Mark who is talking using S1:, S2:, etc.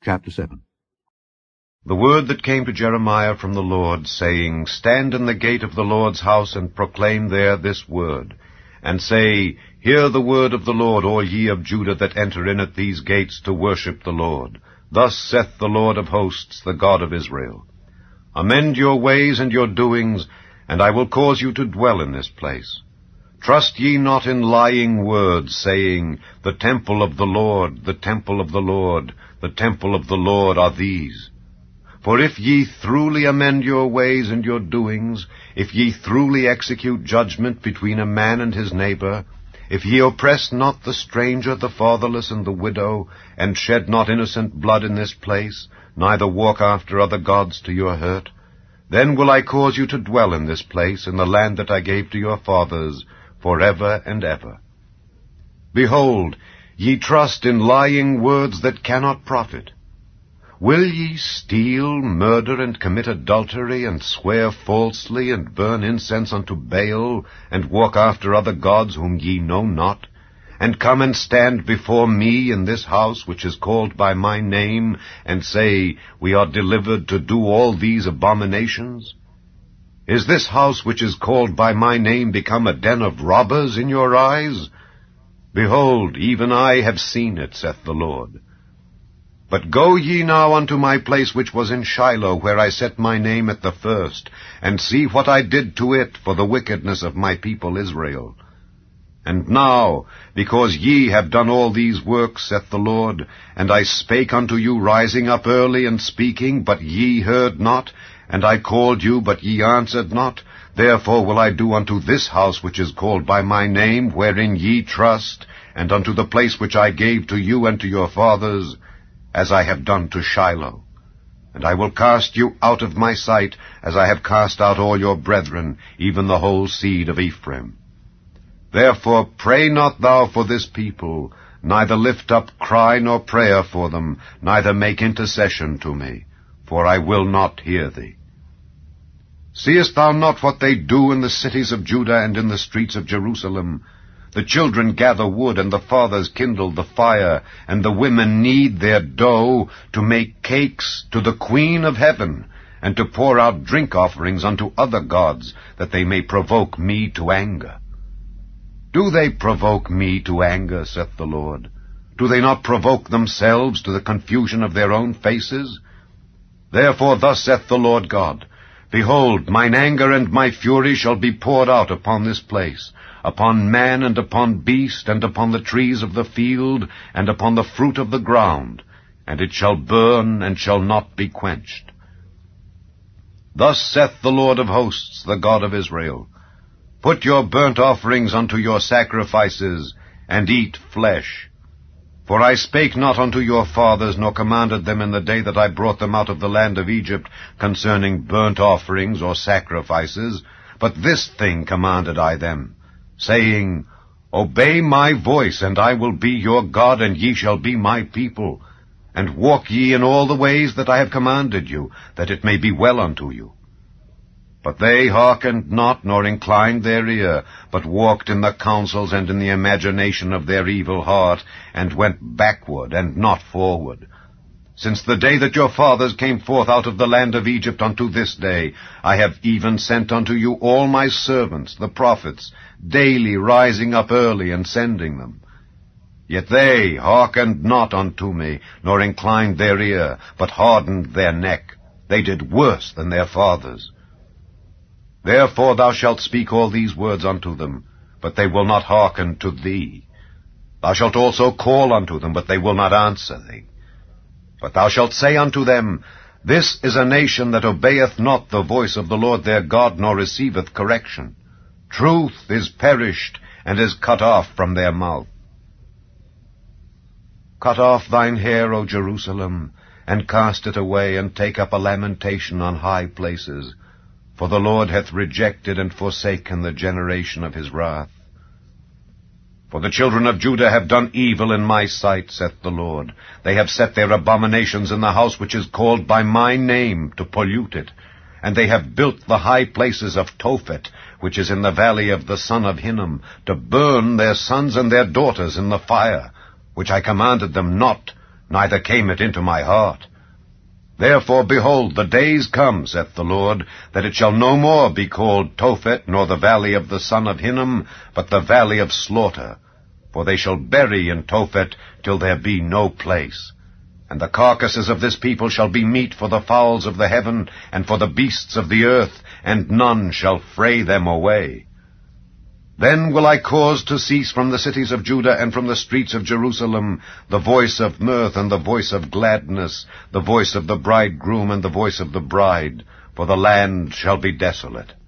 S1: Chapter 7.
S2: The word that came to Jeremiah from the Lord, saying, Stand in the gate of the Lord's house, and proclaim there this word, and say, Hear the word of the Lord, all ye of Judah that enter in at these gates to worship the Lord. Thus saith the Lord of hosts, the God of Israel, Amend your ways and your doings, and I will cause you to dwell in this place. Trust ye not in lying words, saying, The temple of the Lord, the temple of the Lord, the temple of the Lord are these. For if ye throughly amend your ways and your doings, if ye throughly execute judgment between a man and his neighbor, if ye oppress not the stranger, the fatherless, and the widow, and shed not innocent blood in this place, neither walk after other gods to your hurt, then will I cause you to dwell in this place, in the land that I gave to your fathers, forever and ever. Behold, ye trust in lying words that cannot profit. Will ye steal, murder, and commit adultery, and swear falsely, and burn incense unto Baal, and walk after other gods whom ye know not, and come and stand before me in this house which is called by my name, and say, We are delivered to do all these abominations? Is this house which is called by my name become a den of robbers in your eyes? Behold, even I have seen it, saith the Lord. But go ye now unto my place which was in Shiloh, where I set my name at the first, and see what I did to it for the wickedness of my people Israel. And now, because ye have done all these works, saith the Lord, and I spake unto you rising up early and speaking, but ye heard not, and I called you, but ye answered not, therefore will I do unto this house which is called by my name, wherein ye trust, and unto the place which I gave to you and to your fathers, as I have done to Shiloh. And I will cast you out of my sight, as I have cast out all your brethren, even the whole seed of Ephraim. Therefore pray not thou for this people, neither lift up cry nor prayer for them, neither make intercession to me, for I will not hear thee. Seest thou not what they do in the cities of Judah and in the streets of Jerusalem? The children gather wood, and the fathers kindle the fire, and the women knead their dough to make cakes to the Queen of heaven, and to pour out drink offerings unto other gods, that they may provoke me to anger. Do they provoke me to anger, saith the Lord? Do they not provoke themselves to the confusion of their own faces? Therefore thus saith the Lord God, Behold, mine anger and my fury shall be poured out upon this place, upon man and upon beast, and upon the trees of the field, and upon the fruit of the ground, and it shall burn, and shall not be quenched. Thus saith the Lord of hosts, the God of Israel, Put your burnt offerings unto your sacrifices, and eat flesh. For I spake not unto your fathers, nor commanded them in the day that I brought them out of the land of Egypt, concerning burnt offerings or sacrifices, but this thing commanded I them, saying, Obey my voice, and I will be your God, and ye shall be my people. And walk ye in all the ways that I have commanded you, that it may be well unto you. But they hearkened not, nor inclined their ear, but walked in the counsels and in the imagination of their evil heart, and went backward and not forward. Since the day that your fathers came forth out of the land of Egypt unto this day, I have even sent unto you all my servants, the prophets, daily rising up early and sending them. Yet they hearkened not unto me, nor inclined their ear, but hardened their neck. They did worse than their fathers. Therefore thou shalt speak all these words unto them, but they will not hearken to thee. Thou shalt also call unto them, but they will not answer thee. But thou shalt say unto them, This is a nation that obeyeth not the voice of the Lord their God, nor receiveth correction. Truth is perished, and is cut off from their mouth. Cut off thine hair, O Jerusalem, and cast it away, and take up a lamentation on high places. For the Lord hath rejected and forsaken the generation of his wrath. For the children of Judah have done evil in my sight, saith the Lord. They have set their abominations in the house which is called by my name, to pollute it. And they have built the high places of Tophet, which is in the valley of the son of Hinnom, to burn their sons and their daughters in the fire, which I commanded them not, neither came it into my heart. Therefore, behold, the days come, saith the Lord, that it shall no more be called Tophet, nor the valley of the son of Hinnom, but the valley of slaughter. For they shall bury in Tophet till there be no place. And the carcasses of this people shall be meat for the fowls of the heaven, and for the beasts of the earth, and none shall fray them away. Then will I cause to cease from the cities of Judah and from the streets of Jerusalem the voice of mirth and the voice of gladness, the voice of the bridegroom and the voice of the bride, for the land shall be desolate.